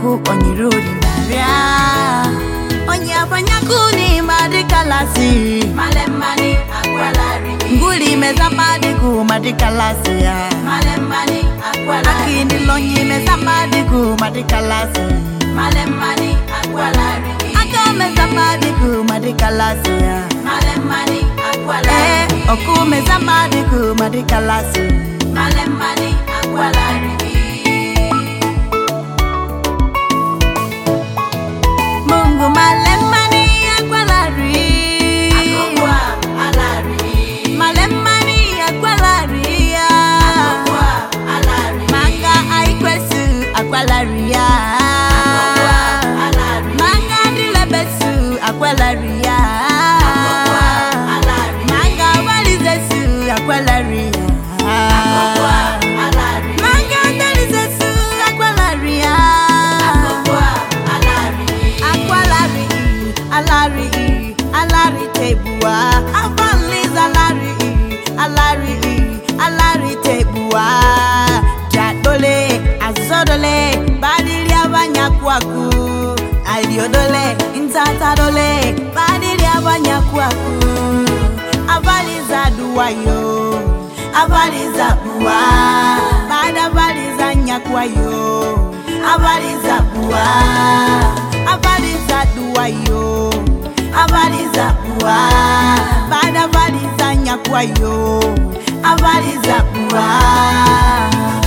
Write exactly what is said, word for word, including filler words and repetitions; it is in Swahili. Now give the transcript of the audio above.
banyaku onyirudi naria. Onya banyaku ni madikalasi. Malembani akwalari. Nguli meza madiku madikalasi ya. Malembani akwalari. Akini lonyi meza madiku madikalasi. Malembani akwalari. Aka meza madiku madikalasi ya. Malembani akwalari. Eh, oku meza madiku madikalasi. Malembani akwalari. Mungu malembani akwalari. Akokwa alari. Malembani akwalari ya. Akokwa alari. Manga aikwesu akwalari ya. Akokwa alari. Manga dilebesu akwalari ya. Akokwa alari. Manga walizesu akwalari ya. Akokwa alari. Manga dalizesu akwalari ya. Akokwa alari. Akwalari, alari, alari tebua. Avalis alari, alari, alari tebua. Jadole, azodole, badilia banyakwaku. Aliodole, intatadole, badilia banyakwaku. Avaliza duwayo, avaliza bua. Bada valiza nyakwayo, avaliza bua. Avaliza duwayo, avaliza bua. Bada valiza nyakwayo, avaliza bua.